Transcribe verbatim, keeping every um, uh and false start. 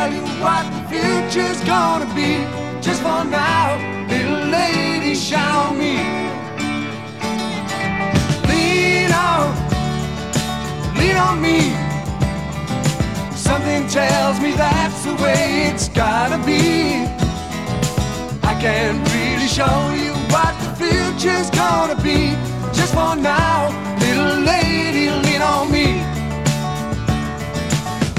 tell you what the future's gonna be. Just for now, little lady, shower me. Lean on, lean on me. Something tells me that's the way it's gotta be. I can't really show you what the future's gonna be. Just for now,